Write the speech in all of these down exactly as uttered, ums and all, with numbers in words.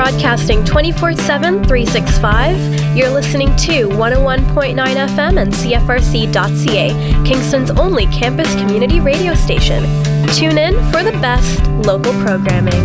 Broadcasting twenty-four seven, three sixty-five, you're listening to one oh one point nine F M and C F R C dot C A, Kingston's only campus community radio station. Tune in for the best local programming.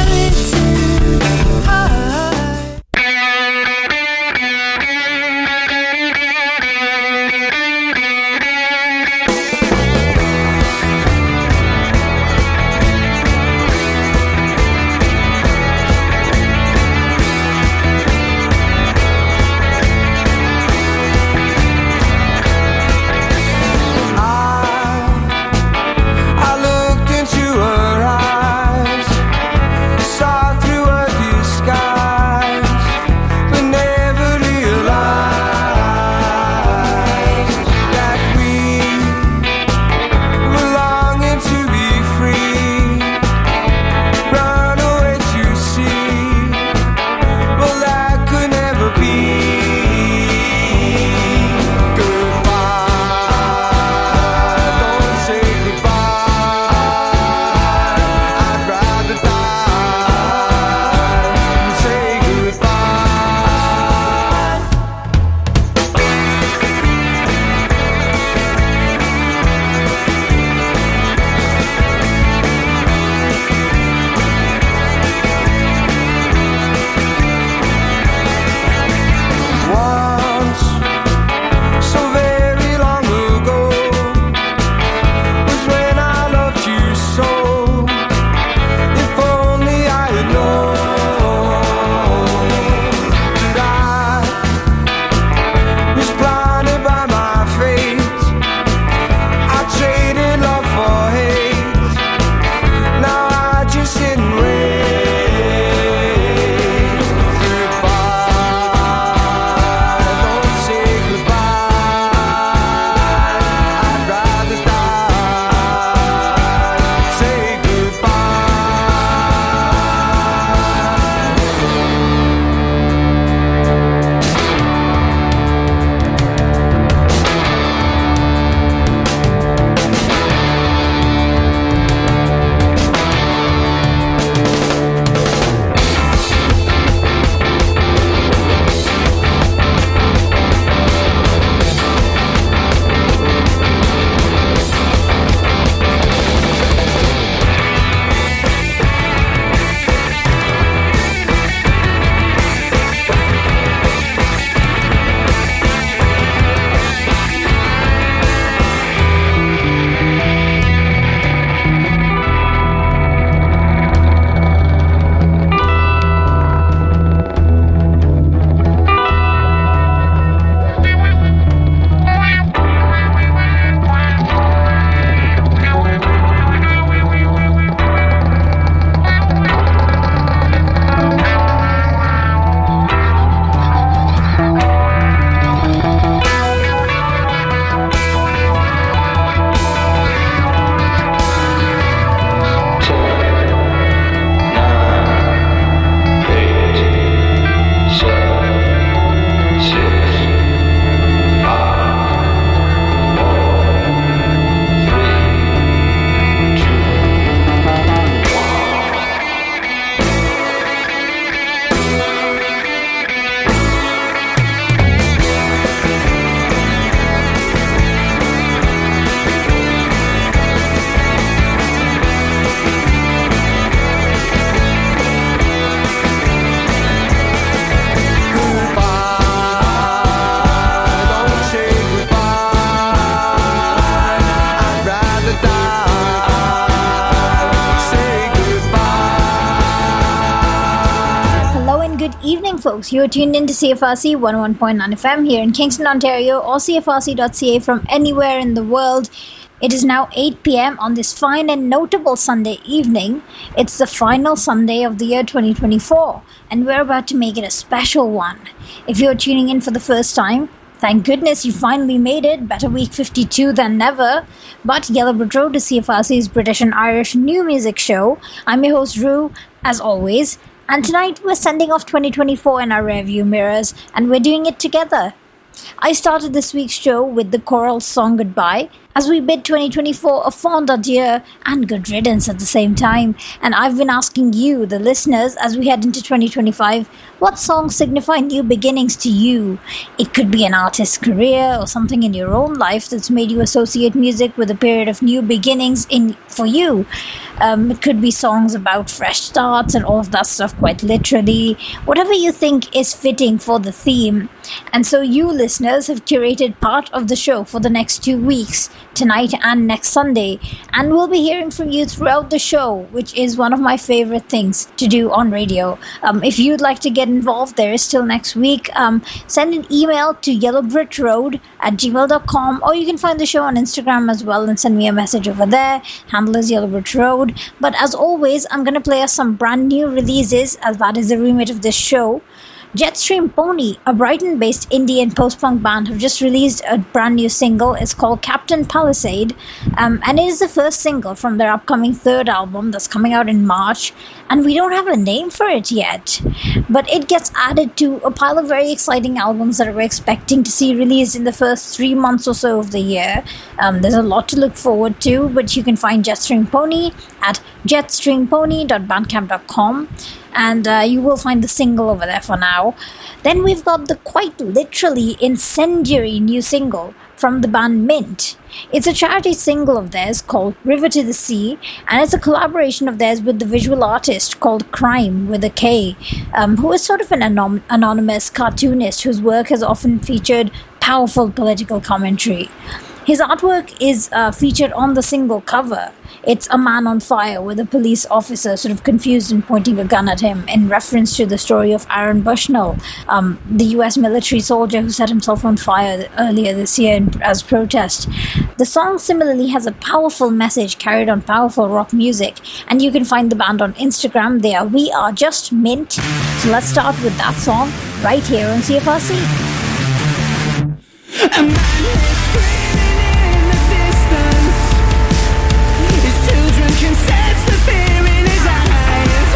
Folks, you're tuned in to C F R C one oh one point nine F M here in Kingston, Ontario, or C F R C dot C A from anywhere in the world. It is now eight p.m. on this fine and notable Sunday evening. It's the final Sunday of the year twenty twenty-four, and we're about to make it a special one. If you're tuning in for the first time, thank goodness you finally made it. Better week fifty-two than never. But Yellow Brick Road to C F R C's British and Irish new music show. I'm your host, Rue, as always. And tonight we're sending off twenty twenty-four in our rearview mirrors, and we're doing it together. I started this week's show with the choral song Goodbye, as we bid twenty twenty-four a fond adieu and good riddance at the same time. And I've been asking you, the listeners, as we head into twenty twenty-five, what songs signify new beginnings to you? It could be an artist's career or something in your own life that's made you associate music with a period of new beginnings in for you. Um, it could be songs about fresh starts and all of that stuff, quite literally. Whatever you think is fitting for the theme. And so you listeners have curated part of the show for the next two weeks, tonight and next Sunday. And we'll be hearing from you throughout the show, which is one of my favorite things to do on radio. Um, if you'd like to get involved, there is still next week. Um, send an email to yellowbritroad at gmail dot com, or you can find the show on Instagram as well and send me a message over there. Handle is yellowbritroad. But as always, I'm going to play us some brand new releases, as that is the remit of this show. Jetstream Pony, a Brighton-based indie and post-punk band, have just released a brand new single. It's called Captain Palisade, um, and it is the first single from their upcoming third album that's coming out in March, and we don't have a name for it yet. But it gets added to a pile of very exciting albums that we're expecting to see released in the first three months or so of the year. Um, there's a lot to look forward to, but you can find Jetstream Pony at jetstream pony dot bandcamp dot com. And uh, you will find the single over there for now. Then we've got the quite literally incendiary new single from the band Mint. It's a charity single of theirs called River to the Sea, and it's a collaboration of theirs with the visual artist called Crime with a K, um, who is sort of an anom- anonymous cartoonist whose work has often featured powerful political commentary. His artwork is uh, featured on the single cover. It's a man on fire with a police officer sort of confused and pointing a gun at him, in reference to the story of Aaron Bushnell, um, the U S military soldier who set himself on fire earlier this year in, as protest. The song similarly has a powerful message carried on powerful rock music, and you can find the band on Instagram. They are We Are Just Mint. So let's start with that song right here on C F R C. A man is screaming in the distance. His children can sense the fear in his eyes.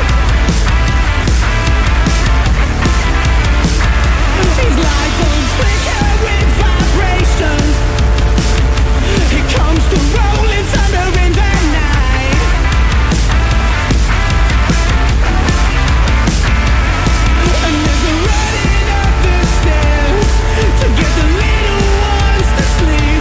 His light bulbs flicker with vibrations. He comes to rolling thunder in the night. And there's a running up the stairs to get the little ones to sleep.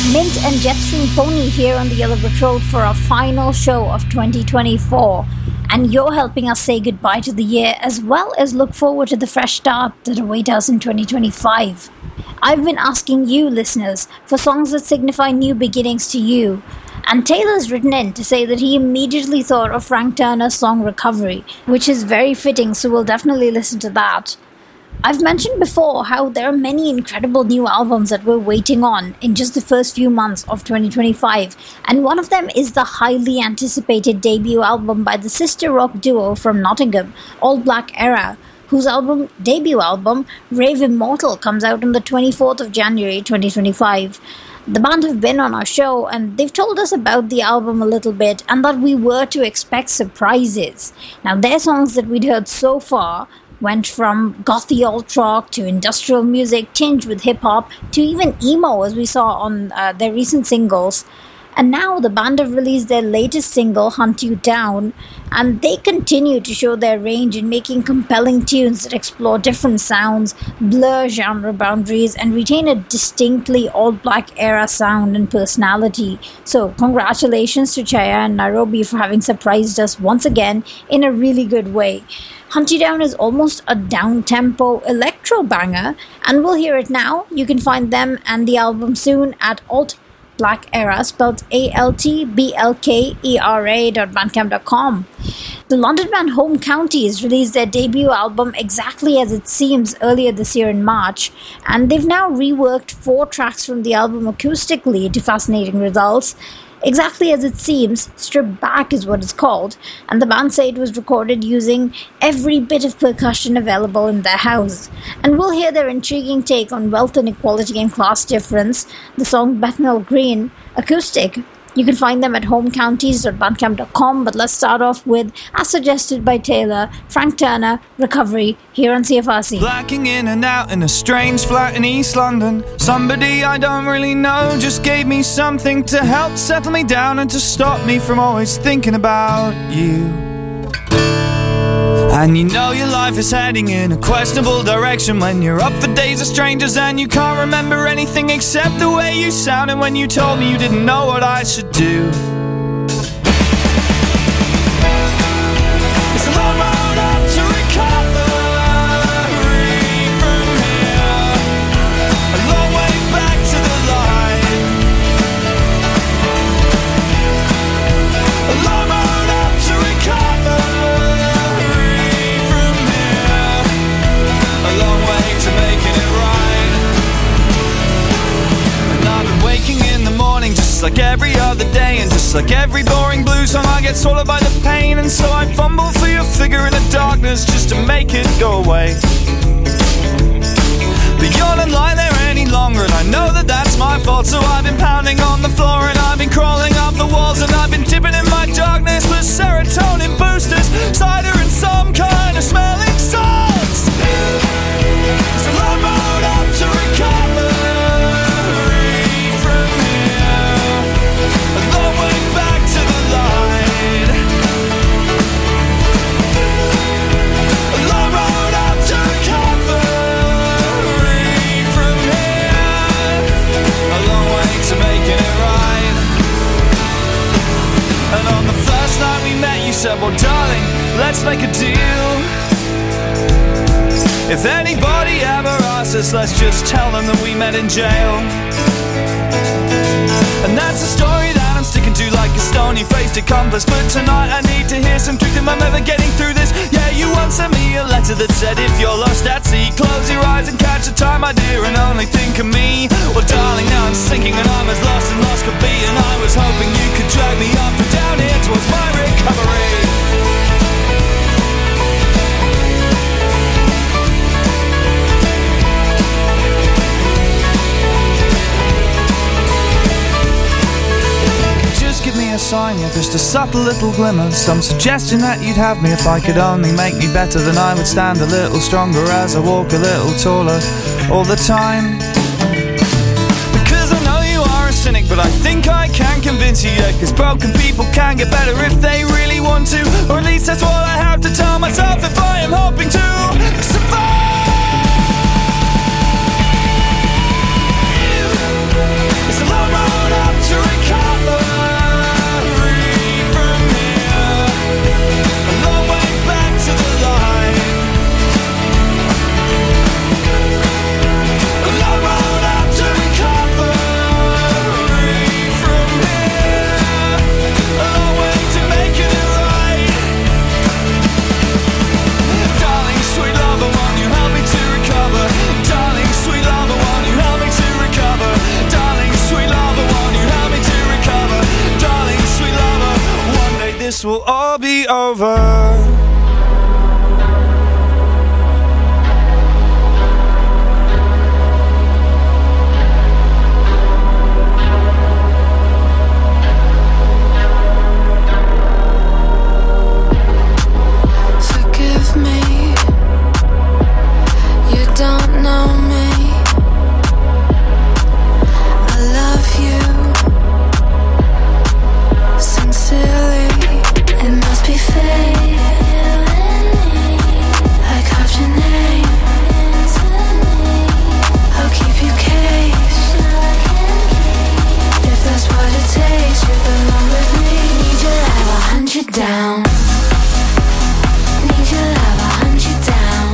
Mint and Jetstream Pony here on the Yellow Brick Road for our final show of twenty twenty-four. And you're helping us say goodbye to the year as well as look forward to the fresh start that await us in twenty twenty-five. I've been asking you, listeners, for songs that signify new beginnings to you. And Taylor's written in to say that he immediately thought of Frank Turner's song Recovery, which is very fitting, so we'll definitely listen to that. I've mentioned before how there are many incredible new albums that we're waiting on in just the first few months of twenty twenty-five, and one of them is the highly anticipated debut album by the sister rock duo from Nottingham, All Black Era, whose album debut album, Rave Immortal, comes out on the twenty-fourth of January twenty twenty-five. The band have been on our show and they've told us about the album a little bit and that we were to expect surprises. Now, their songs that we'd heard so far went from gothy alt rock to industrial music tinged with hip-hop to even emo, as we saw on uh, their recent singles. And now the band have released their latest single, Hunt You Down, and they continue to show their range in making compelling tunes that explore different sounds, blur genre boundaries, and retain a distinctly all-black era sound and personality. So congratulations to Chaya and Nairobi for having surprised us once again in a really good way. Hunt You Down is almost a down-tempo electro banger, and we'll hear it now. You can find them and the album soon at Alt Black Era, spelled A L T B L K E R A dot bandcamp dot com. The London band Home Counties released their debut album Exactly As It Seems earlier this year in March, and they've now reworked four tracks from the album acoustically to fascinating results. Exactly As It Seems, Stripped Back is what it's called, and the band say it was recorded using every bit of percussion available in their house. And we'll hear their intriguing take on wealth inequality and class difference, the song Bethnal Green, acoustic. You can find them at home counties dot bandcamp dot com, but let's start off with, as suggested by Taylor, Frank Turner, Recovery, here on C F R C. Blacking in and out in a strange flat in East London. Somebody I don't really know just gave me something to help settle me down and to stop me from always thinking about you. And you know your life is heading in a questionable direction when you're up for days of strangers and you can't remember anything except the way you sounded when you told me you didn't know what I should do. It's a long road up to recovery from here, a long way back to the light. A long road up to recover. A long way to making it right. And I've been waking in the morning just like every other day, and just like every boring blues song I get swallowed by the pain. And so I fumble for your figure in the darkness just to make it go away. But you're not lying there any longer, and I know that that's my fault. So I've been pounding on the floor and I've been crawling up the walls, and I've been dipping in my darkness with serotonin boosters, cider and some kind of smelling salts. It's a long road up to recovery from here, a long way back to the light. A long road up to recovery from here, a long way to making it right. And on the first night we met you said, well darling, let's make a deal. If anybody ever asks us, let's just tell them that we met in jail. And that's a story that I'm sticking to like a stony-faced accomplice. But tonight I need to hear some truth if I'm ever getting through this. Yeah, you once sent me a letter that said if you're lost at sea, close your eyes and catch the time, my dear, and only think of me. Well darling, now I'm sinking and I'm as lost as lost could be, and I was hoping you could drag me up and down here towards my recovery. Give me a sign, yeah, just a subtle little glimmer, some suggestion that you'd have me if I could only make me better. Then I would stand a little stronger as I walk a little taller all the time. Because I know you are a cynic, but I think I can convince you, yeah, cause broken people can get better if they really want to, or at least that's what I have to tell myself if I am hoping to survive. It's a long road this will all be over. Down. Need your love, I'll hunt you down.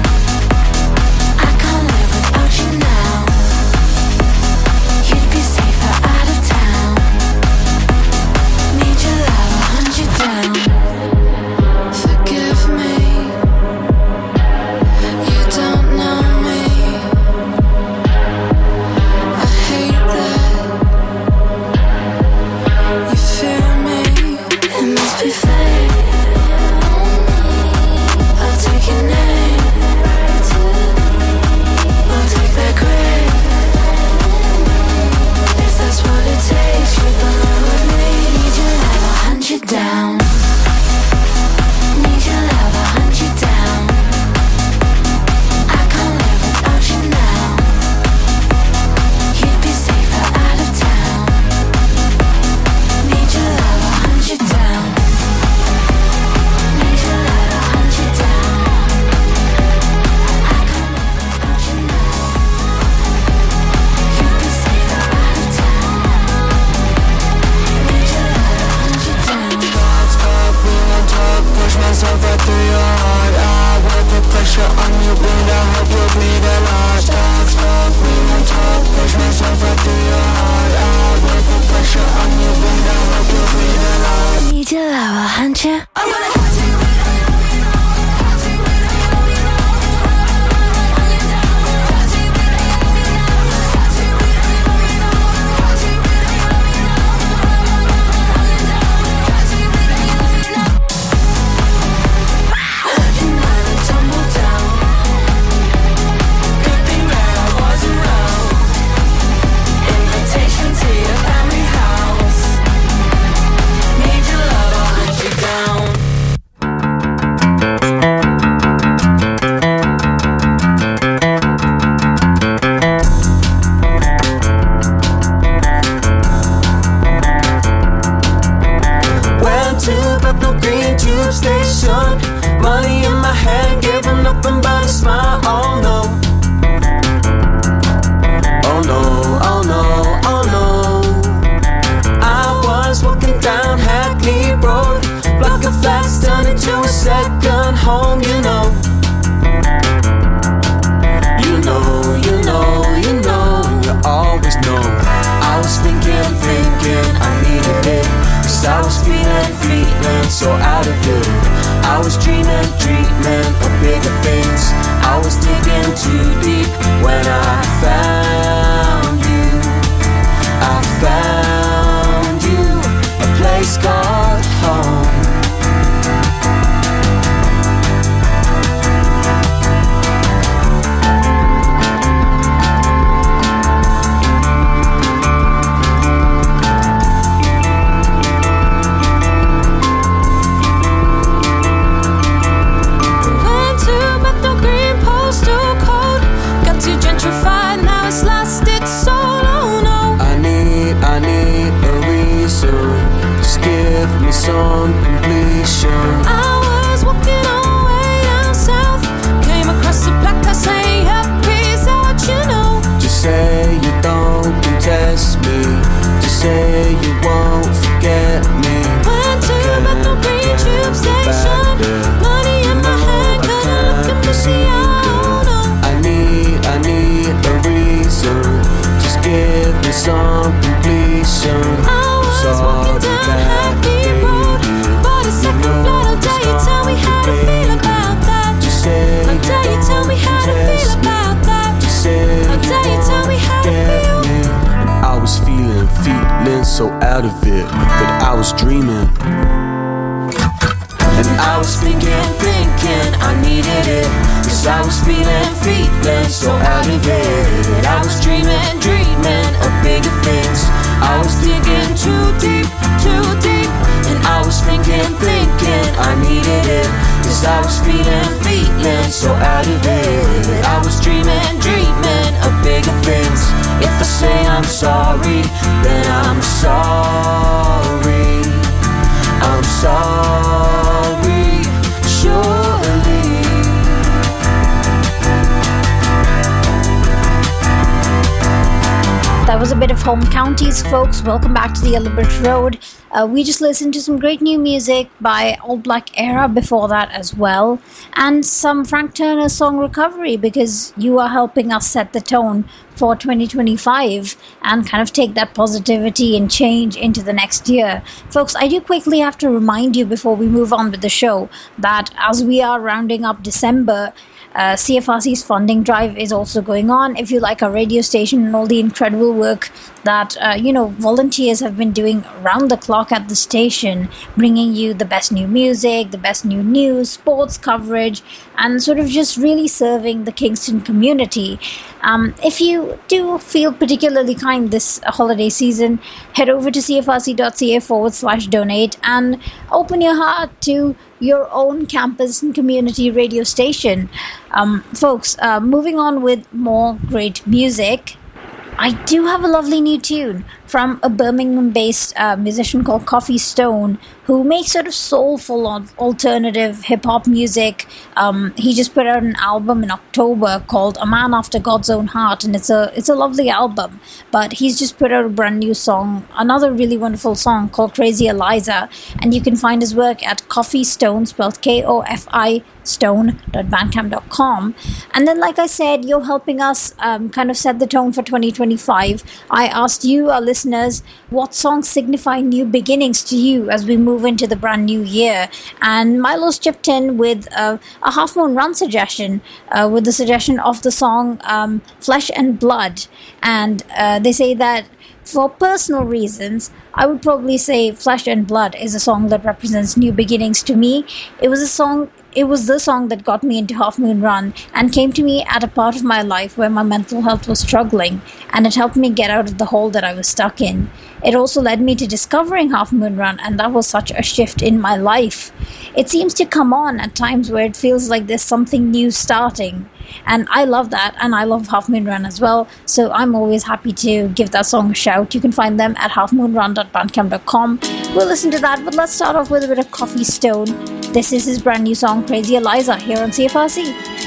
I can't live without you now. You'd be safer out of town. Need your love, I'll hunt you down. Forgive me, you don't know me. I hate that you fear me. It must be fate. I'll take your name. I'll take that grave. If that's what it takes, you belong with me. Need your love, I'll hunt you down. Need your love, I'll hunt you down. I can't live without you now. You'd be safer out of town. Need your love, I'll hunt you down. Need your love, I'll hunt you down. I can't live without you now. You'd be safer out of town. Need your love, I'll hunt you down. Stop, stop, we won't talk. Push myself right through your heart. I will put pressure on you, wound. I hope you'll bleed a lot. Stop, stop, we won't talk. Push myself right through your heart. I will put pressure on you, wound. I hope you'll bleed a lot. Need your love, I'll hunt you. I'm gonna hunt you. Money in my hand, giving nothing but a smile. Oh no. Oh no, oh no, oh no. I was walking down Hackney Road. Block of flats turned into a second home, you know. You know, you know, you know. You always know. I was thinking, thinking I needed it. Cause I was feeling, feeling so out of it. I was dreaming, dreaming of bigger things. I was digging too deep when I found you. I found you, a place called home. On completion. I was walking on my way down south. Came across a black car saying, peace out, you know. Just say you don't contest me. Just say you won't forget me. Went to Bethel Green Tube Station. Money in my hand, couldn't look at me, see out. I need, I need a reason. Just give me some completion. I was walking down Hackney Road. Bought a second flat, how dare you tell me how to feel about that? How dare you tell me how to feel about that? How dare you tell me how to feel? And I was feeling, feeling so out of it, but I was dreaming. And I was thinking, thinking I needed it, cause I was feeling, feeling so out of it. I was dreaming, dreaming of bigger things. I was digging too deep, too deep. And I was thinking, thinking I needed it, cause I was feeling, feeling so out of it. I was dreaming, dreaming of bigger things. If I say I'm sorry, then I'm sorry. I'm sorry, surely. That was a bit of Home Counties, folks. Welcome back to the Yellow Brick Road. Uh, we just listened to some great new music by All Black Era before that as well. And some Frank Turner song Recovery, because you are helping us set the tone for twenty twenty-five and kind of take that positivity and change into the next year. Folks, I do quickly have to remind you before we move on with the show that as we are rounding up December, Uh, C F R C's funding drive is also going on. If you like our radio station and all the incredible work that, uh, you know, volunteers have been doing round the clock at the station, bringing you the best new music, the best new news, sports coverage, and sort of just really serving the Kingston community. Um, if you do feel particularly kind this holiday season, head over to cfrc.ca forward slash donate and open your heart to your own campus and community radio station. Um, folks, uh, moving on with more great music, I do have a lovely new tune from a Birmingham-based uh, musician called Coffee Stone, who makes sort of soulful alternative hip-hop music. Um, he just put out an album in October called A Man After God's Own Heart, and it's a it's a lovely album. But he's just put out a brand new song, another really wonderful song called Crazy Eliza, and you can find his work at Coffee Stone, spelled K O F I stone dot bandcamp dot com. And then, like I said, you're helping us um, kind of set the tone for twenty twenty-five. I asked you, our listeners, what songs signify new beginnings to you as we move into the brand new year. And Milo's chipped in with uh, a Half Moon Run suggestion, uh, with the suggestion of the song um, Flesh and Blood. And uh, they say that for personal reasons, I would probably say Flesh and Blood is a song that represents new beginnings to me. It was a song It was the song that got me into Half Moon Run and came to me at a part of my life where my mental health was struggling, and it helped me get out of the hole that I was stuck in. It also led me to discovering Half Moon Run, and that was such a shift in my life. It seems to come on at times where it feels like there's something new starting, and I love that, and I love Half Moon Run as well, so I'm always happy to give that song a shout. You can find them at half moon run dot bandcamp dot com. We'll listen to that, but let's start off with a bit of Coffee Stone. This is his brand new song, Crazy Eliza, here on C F R C.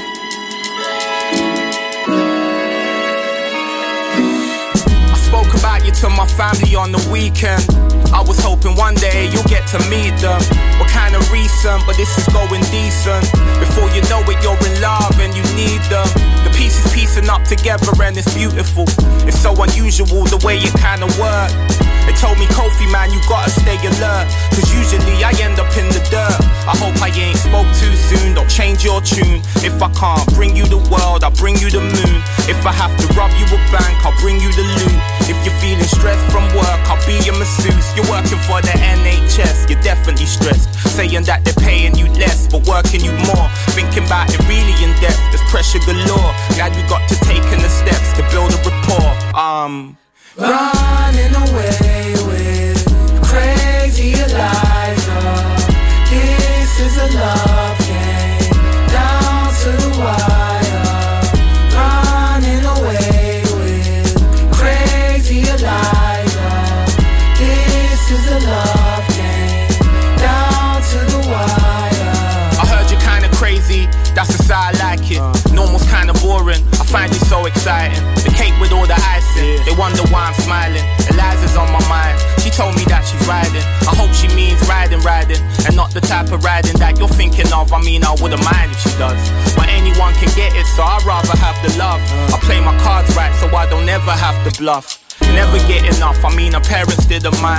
I spoke about you to my family on the weekend. I was hoping one day you'll get to meet them. We're kinda recent, but this is going decent. Before you know it, you're in love and you need them. The pieces piecing up together and it's beautiful. It's so unusual the way it kinda work. They told me, Kofi, man, you gotta stay alert, cause usually I end up in the dirt. I hope I ain't spoke too soon, don't change your tune. If I can't bring you the world, I'll bring you the moon. If I have to rob you a bank, I'll bring you the loot. If you're feeling stressed from work, I'll be your masseuse. You're working for the N H S, you're definitely stressed. Saying that they're paying you less, but working you more. Thinking about it really in depth, there's pressure galore. Glad we got to taking the steps to build a rapport. Um... Running away with crazy Eliza. This is a love game, down to the wire. Running away with crazy Eliza. This is a love game, down to the wire. I heard you're kinda crazy, that's the side I like it. Normal's kinda boring, I find it so exciting. The cake with all the icing, they wonder why I'm smiling. Eliza's on my mind, she told me that she's riding. I hope she means riding, riding, and not the type of riding that you're thinking of. I mean, I wouldn't mind if she does, but anyone can get it, so I'd rather have the love. I play my cards right, so I don't ever have to bluff. Never get enough, I mean her parents didn't mind.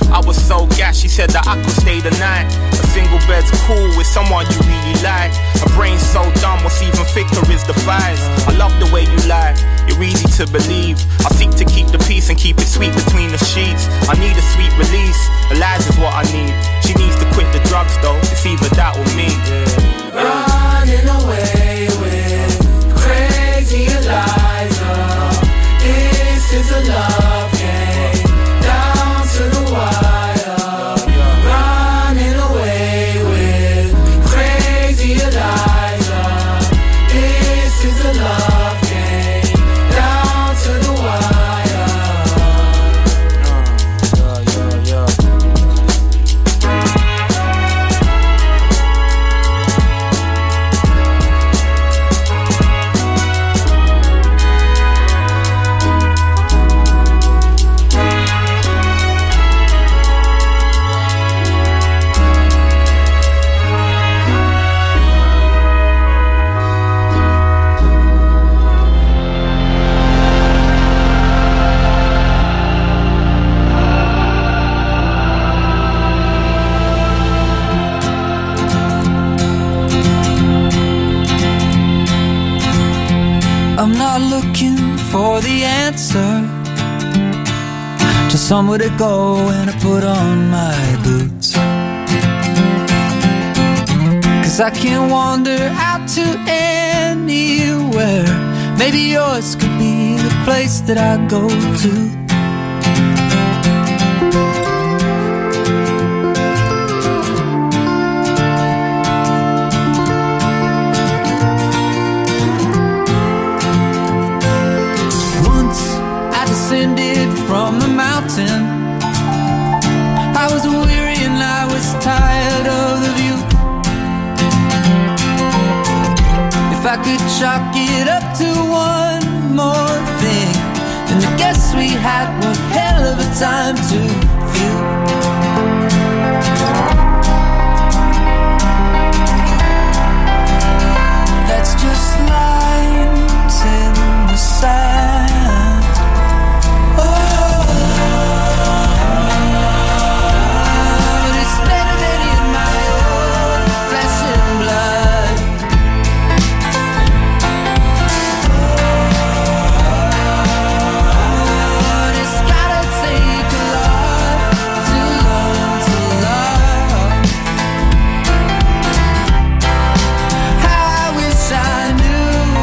I was so gassed, she said that I could stay the night. A single bed's cool with someone you really like. Her brain's so dumb, what's even thicker is the thighs. I love the way you lie, you're easy to believe. I seek to keep the peace and keep it sweet between the sheets. I need a sweet release, the lies is what I need. She needs to quit the drugs though, it's either that or me. Yeah. Running away with crazy Eliza. This is a love game, down to the wire. Running away with crazy Eliza. This is a love game, down to the wire. Uh, yeah, yeah, yeah. I'm not looking for the answer, just somewhere to go when I put on my boots. Cause I can't wander out to anywhere. Maybe yours could be the place that I go to. Descended from the mountain. I was weary and I was tired of the view. If I could chalk it up to one more thing, then I guess we had one hell of a time to feel. That's just lines in the sand. I wish I knew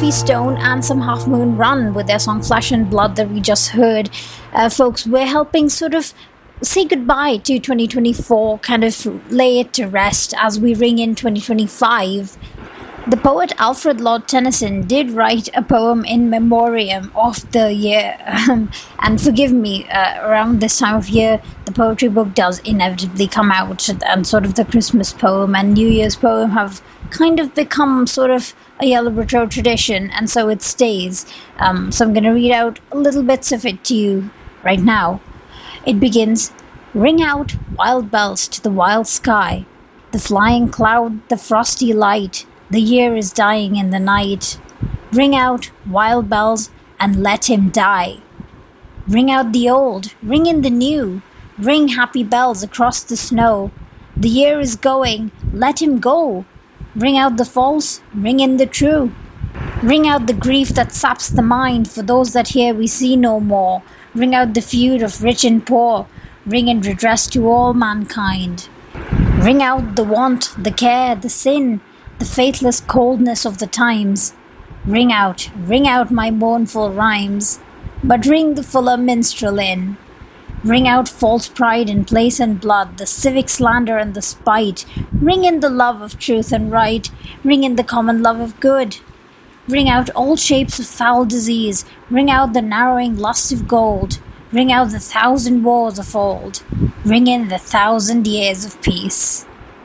Stone and some Half Moon Run with their song Flesh and Blood that we just heard. Uh, folks, we're helping sort of say goodbye to twenty twenty-four, kind of lay it to rest as we ring in twenty twenty-five. The poet Alfred Lord Tennyson did write a poem in memoriam of the year, um, and forgive me, uh, around this time of year, the poetry book does inevitably come out, and sort of the Christmas poem and New Year's poem have kind of become sort of a Yellow Brick Road tradition, and so it stays. Um, so I'm going to read out little bits of it to you right now. It begins, "Ring out wild bells to the wild sky, the flying cloud, the frosty light, the year is dying in the night. Ring out wild bells and let him die. Ring out the old, ring in the new, ring happy bells across the snow. The year is going, let him go. Ring out the false, ring in the true. Ring out the grief that saps the mind, for those that here we see no more. Ring out the feud of rich and poor, ring in redress to all mankind. Ring out the want, the care, the sin, the faithless coldness of the times. Ring out, ring out my mournful rhymes, but ring the fuller minstrel in. Ring out false pride in place and blood, the civic slander and the spite. Ring in the love of truth and right, ring in the common love of good. Ring out all shapes of foul disease, ring out the narrowing lust of gold. Ring out the thousand wars of old, ring in the thousand years of peace."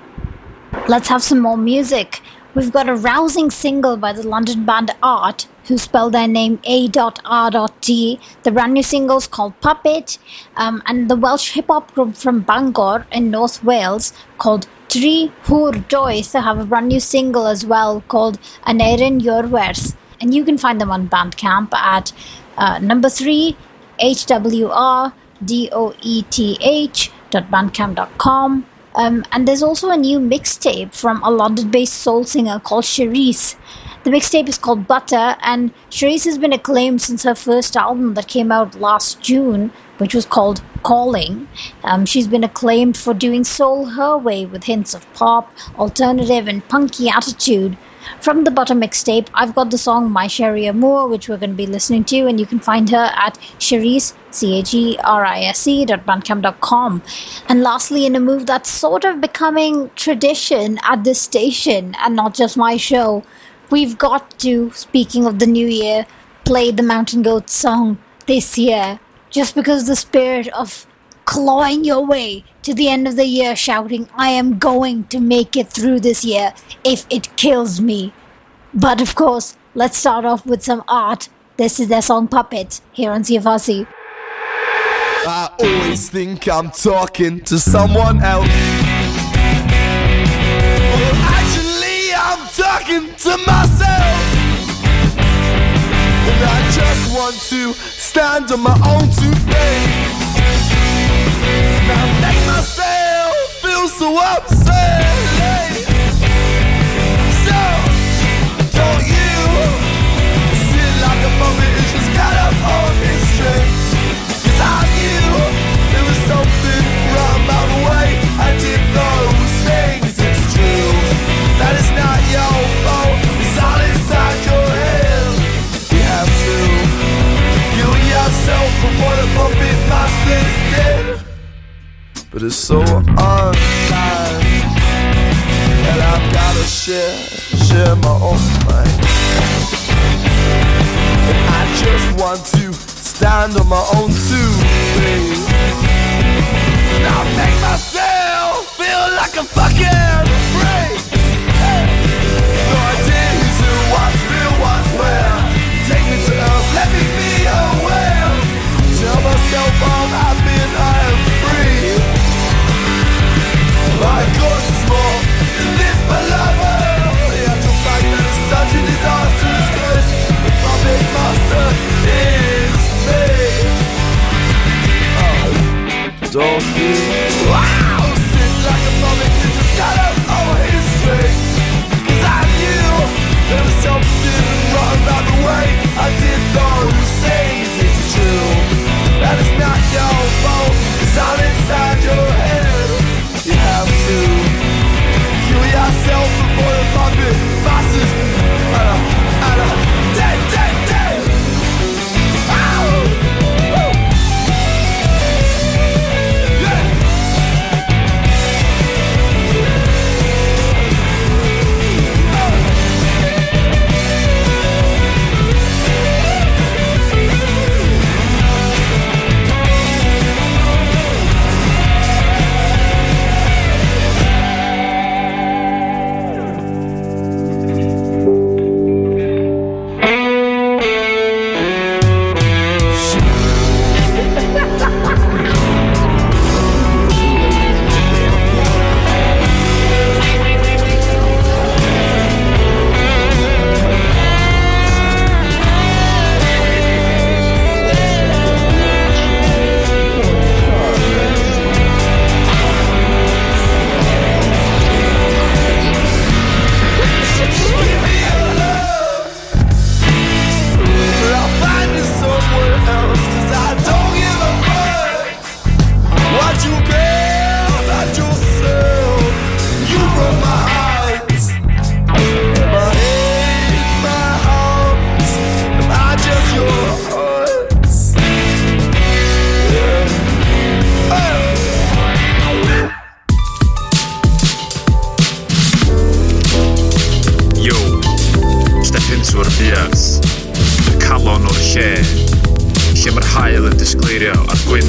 Let's have some more music. We've got a rousing single by the London band Art, who spell their name A R T. The brand new single's called Puppet, um, and the Welsh hip-hop group from Bangor in North Wales called Tri Hwr Doeth have a brand new single as well called Aneurin Yw'rwerth, and you can find them on Bandcamp at uh, number three, H W R D O E T H dot bandcamp dot com. Um, and there's also a new mixtape from a London-based soul singer called Cherise. The mixtape is called Butter, and Cherise has been acclaimed since her first album that came out last June, which was called Calling. Um, she's been acclaimed for doing soul her way with hints of pop, alternative, and punky attitude. From the Butter mixtape, I've got the song My Cherie Amour, which we're going to be listening to, and you can find her at Cherise, C H E R I S E dot bandcamp dot com. And lastly, in a move that's sort of becoming tradition at this station, and not just my show, we've got to, speaking of the new year, play the Mountain Goats song this year, just because the spirit of clawing your way to the end of the year, shouting, I am going to make it through this year if it kills me. But of course, let's start off with some Art. This is their song Puppet here on C F R C. I always think I'm talking to someone else, well, actually I'm talking to myself. And I just want to stand on my own two feet. Now make myself feel so upset. So, don't you sit like a moment and just got up on his strings. Cause I knew there was something wrong about the way I did those things. It's true, that is not your fault. It's all inside your head. You have to kill yourself before the puppet master is dead. But it's so unkind, and I've gotta share, share my own mind. And I just want to stand on my own two feet. And I'll make myself feel like a fucking freak. Hey. No idea who's who, what's real, what's where. Take me to earth, let me be aware. Tell myself I'm happy and I am free. My course is more to this, my lover. The actual fact that it's such a disastrous curse. The puppet master is me. Oh, don't be wow, sit like a puppet and just got up on his string. Cause I knew there was something wrong about the way I did those things. It's true, that is not your fault. It's all inside your head. You have to kill yourself before the puppet passes. Uh, uh,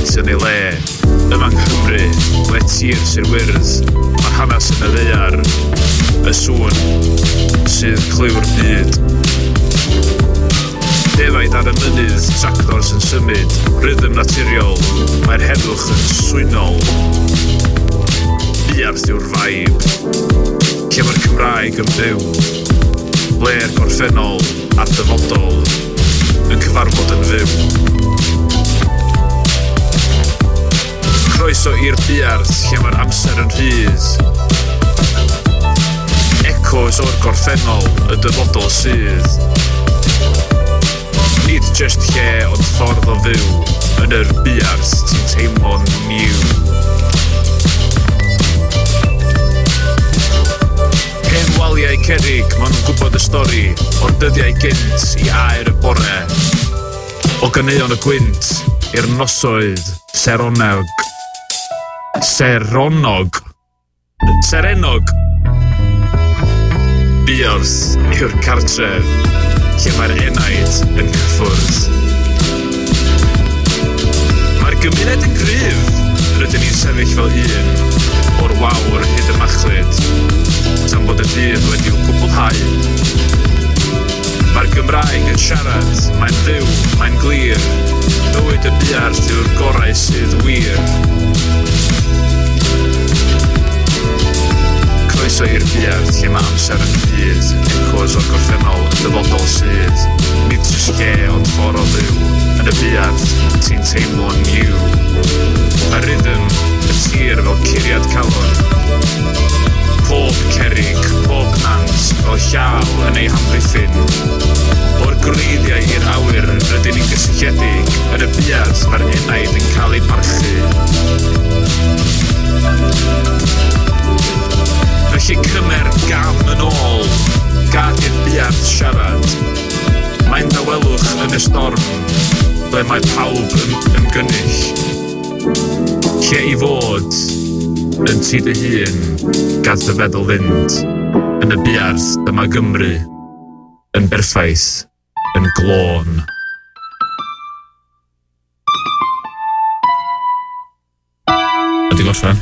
bwynt yn ei le. Yma yng Nghymru, ble tir sy'r wyrdd, mae'r hanes yn y ddaear, y sŵn sydd clyw'r byd. Defaid ar y mynydd, tractors yn symud, rhythm naturiol, mae'r heddwch yn swynol. Biarth yw'r vibe, lle mae'r Cymraeg yn byw, ble'r gorffennol a'r dyfodol yn cyfarfod yn fyw. Croeso i'r biarth, lle mae'r amser yn rhydd, ecos o'r gorffennol y dyfodol sydd. Nid just lle ond ffordd o fyw, yn yr biarth ti'n teimlo'n niw. Hen waliau cerig, maen nhw'n gwybod y stori, o'r dyddiau gynt i aer y bore. O ganeuon y gwynt, i'r nosoedd, seronog. Seronog. Serenog. Biarth yw'r cartref, lle mae'r enaid yn cyffwrdd. Mae'r gymuned yn gryf, rydyn ni'n sefyll fel un, o'r wawr hyd y machlyd, tan bod y dydd wedi'w gwblhau. Mae'r Gymraeg yn siarad, mae'n dduw, mae'n glir, bywyd y biarth yw'r gorau sydd wir. Croeso i'r biarth, lle mae amser yn rhydd, ecos o'r gorffennol yn dyfodol sydd. Nid jyst lle ond ffordd o dduw, yn y biarth ti'n teimlo'n niw. Y rhythm, y tir fel curiad calon. Pob cerig, pob nant, fel llaw yn ei hamddiffyn. O'r gwreiddiau i'r awyr, rydyn ni'n gysylltiedig, yn y biarth mae'r enaid yn cael ei barchu. Felly cymer gam yn ôl, gad i'r biarth siarad. Mae'n dawelwch yn y storm, ble mae pawb yn, yn gynnull. Lle i fod, yn ti dy hun, gad dy feddwl fynd. Yn y biarth, dyma Gymru, yn berffaith, yn glôn. Ydy gorffen?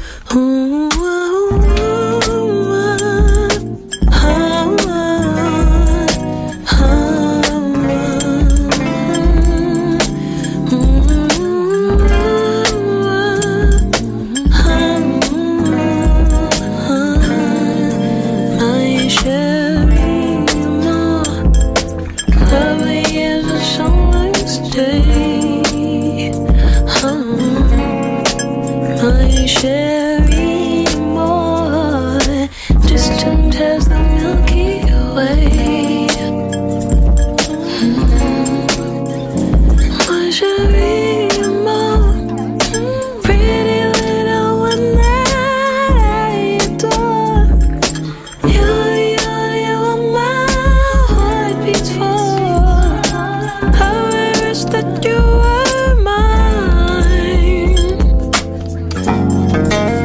that you were mine.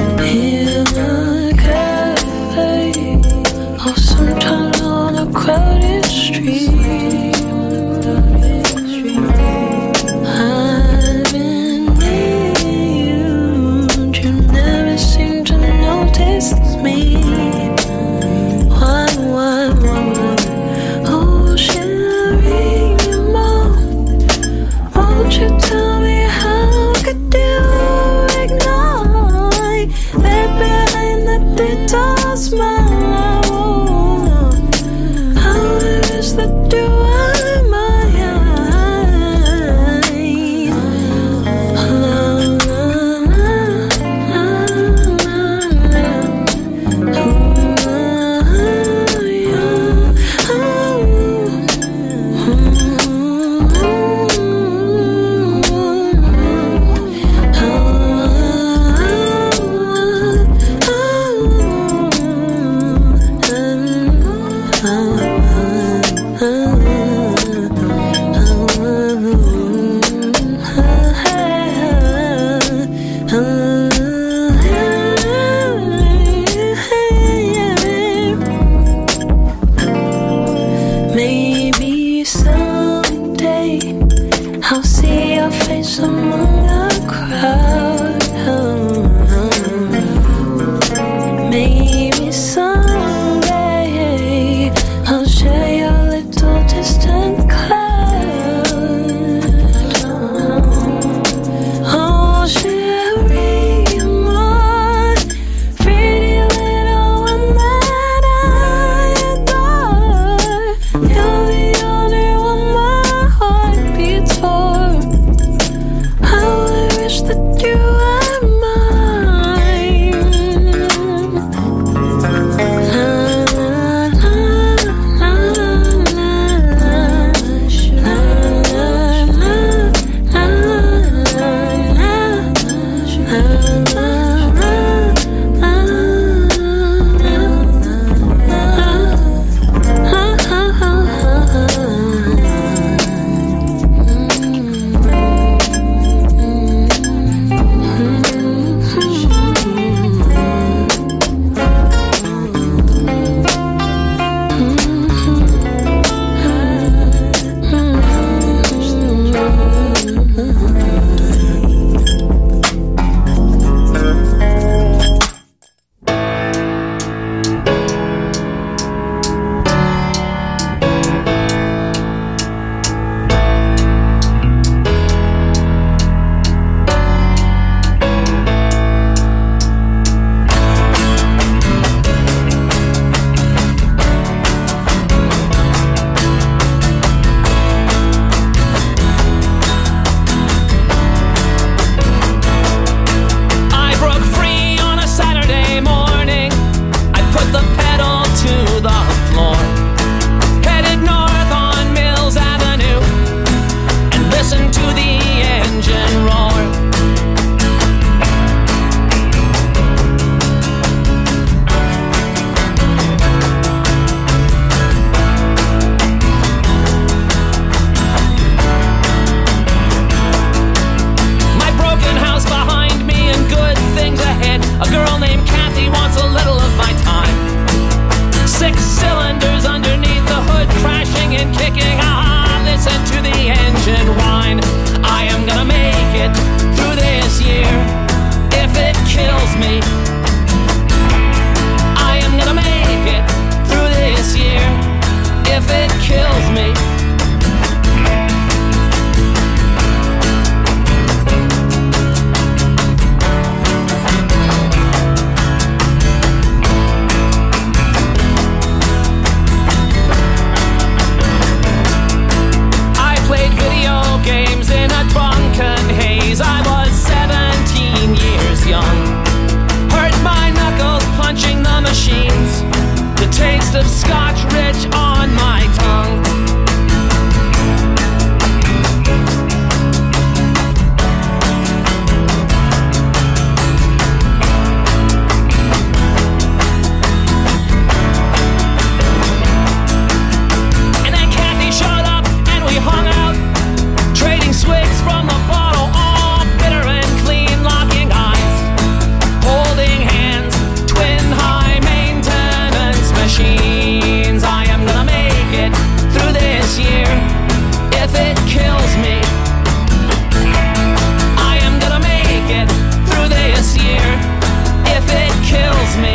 year. If it kills me, I am gonna make it through this year. If it kills me, games in a drunken haze. I was seventeen years young. Hurt my knuckles punching the machines. The taste of Scotch rich on my tongue. And then Kathy showed up and we hung out, trading swigs from the bottle, all bitter and clean, locking eyes, holding hands, twin high maintenance machines. I am gonna make it through this year. If it kills me, I am gonna make it through this year. If it kills me,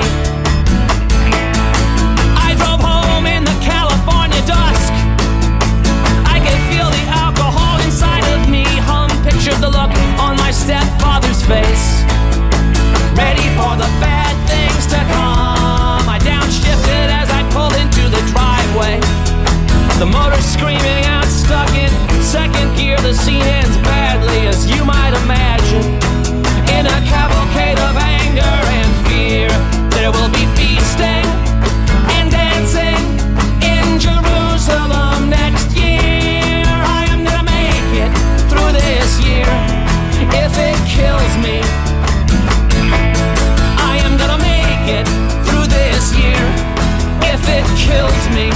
I drove home in the California dusk. I could feel the alcohol inside of me hum, pictured the look on my stepfather's face, ready for the bad things to come. I downshifted as I pulled into the driveway, the motor screaming out, stuck in second gear. The scene ends badly, as you might imagine, in a cavalcade of anger and fear. There will be feasting and dancing in Jerusalem next year. I am gonna make it through this year. If it kills me, I am gonna make it through this year. If it kills me,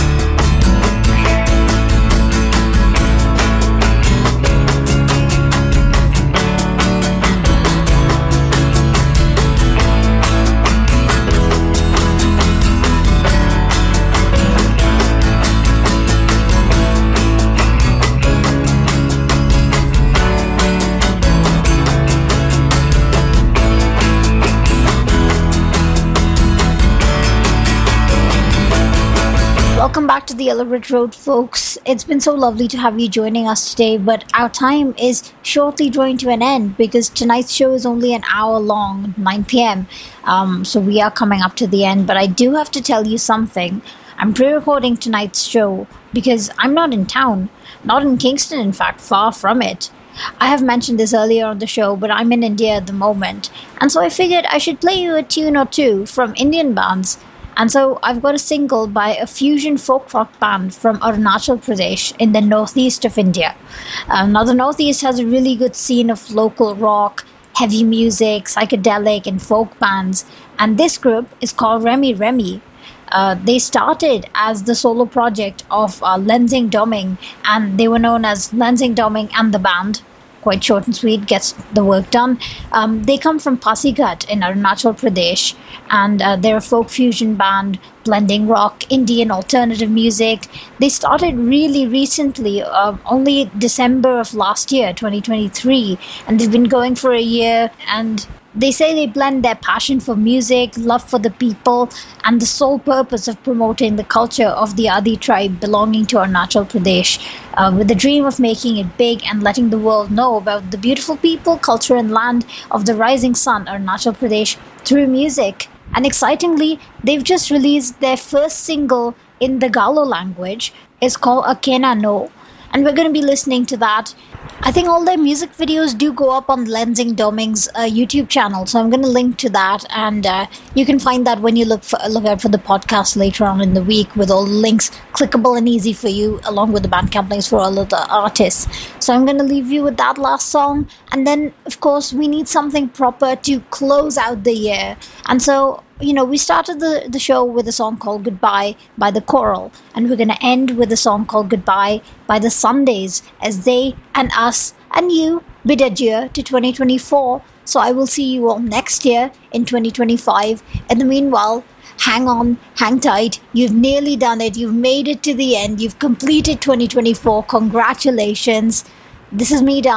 Welcome back to the Yellow Brick Road, folks. It's been so lovely to have you joining us today, but our time is shortly drawing to an end because tonight's show is only an hour long, nine p.m. Um, so we are coming up to the end, but I do have to tell you something. I'm pre-recording tonight's show because I'm not in town, not in Kingston, in fact, far from it. I have mentioned this earlier on the show, but I'm in India at the moment, and so I figured I should play you a tune or two from Indian bands. And so I've got a single by a fusion folk rock band from Arunachal Pradesh in the northeast of India. Uh, now the northeast has a really good scene of local rock, heavy music, psychedelic and folk bands. And this group is called Remy Remy. Uh, they started as the solo project of uh, Lenzing Doming, and they were known as Lenzing Doming and the Band. Quite short and sweet, gets the work done. Um, they come from Pasighat in Arunachal Pradesh, and uh, they're a folk fusion band blending rock, Indian alternative music. They started really recently, uh, only December of last year, twenty twenty-three, and they've been going for a year, and they say they blend their passion for music, love for the people, and the sole purpose of promoting the culture of the Adi tribe belonging to Arunachal Pradesh, uh, with the dream of making it big and letting the world know about the beautiful people, culture, and land of the rising sun, Arunachal Pradesh, through music. And excitingly, they've just released their first single in the Galo language. It's called Akena No, and we're going to be listening to that. I think all their music videos do go up on Lenzing Doming's uh, YouTube channel, so I'm going to link to that, and uh, you can find that when you look for, look out for the podcast later on in the week, with all the links clickable and easy for you, along with the Bandcamp links for all of the artists. So I'm going to leave you with that last song, and then, of course, we need something proper to close out the year. And so, you know, we started the, the show with a song called Goodbye by The Choral, and we're going to end with a song called Goodbye by The Sundays, as they and us and you bid adieu to twenty twenty-four. So I will see you all next year in twenty twenty-five. In the meanwhile, hang on, hang tight. You've nearly done it. You've made it to the end. You've completed twenty twenty-four. Congratulations. This is me done.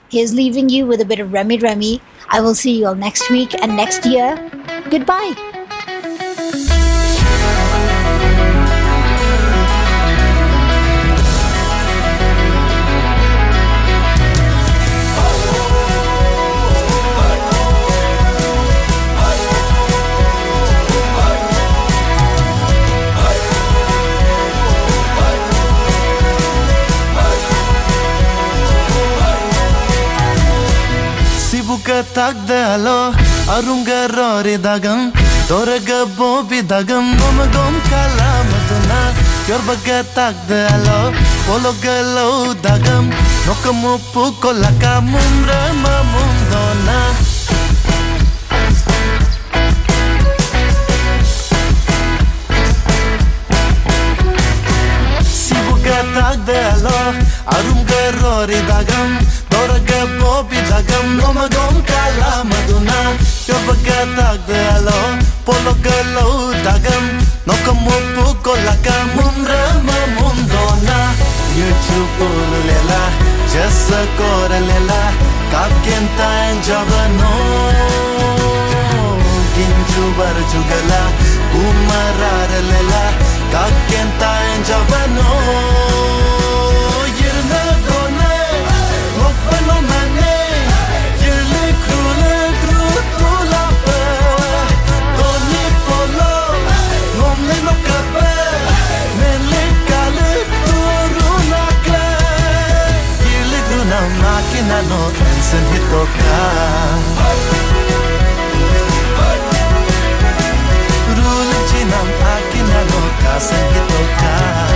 Here's leaving you with a bit of Remy Remy. I will see you all next week and next year. Goodbye. Sibuka tagdalo arunga rori dagam doraga bobi dagam nomagom kala matuna yorbaga tagdalo pologalo dagam nokamu pukolaka mumra mamundona Sibuka tagdalo arunga rori dagam doraga bobi dagam nomagom kala maduna yobaga tagdalo pologalo dagam nokamu pukolaka mumra mamundona yuchupululela jasa koralela kakenta enjabano ginju barjugala umararalela kakenta enjabano yirna gone Opano mane, yirle krule krutula pe, doni polo, nomne no kape, menle kale turuna kle, yirle gruna makina no ensen hitoka, rule jinam akina no kasen hitoka.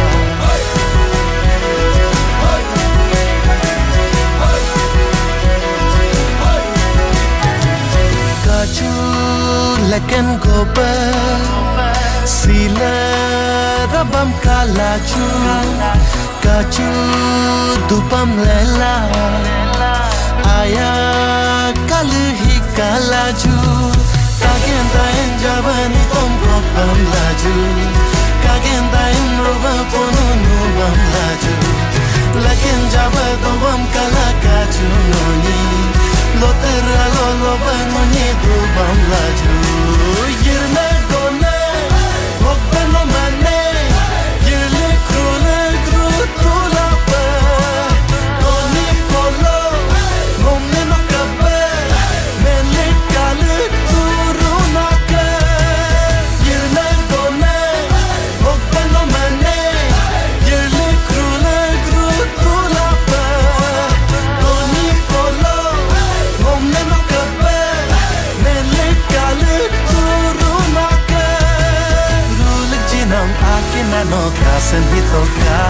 Kaju lekan gobar sila rabam kalaju kaju dupam lela aya kalhi kalaju kagenda enjabani tom kopam laju kagenda enroba ponunu bam laju lekan jabado bam kalakaju noni Lotera lolo banoni du bamlaju yirne gone hokbeno mane yirle krule krutula pa doni polo nomne no kabe menle kale turuna ke yirne gone hokbeno mane yirle krule krutula pa doni polo Omne no kape, menle kale turuna ke, rulik jinam akina no kasen hitoka.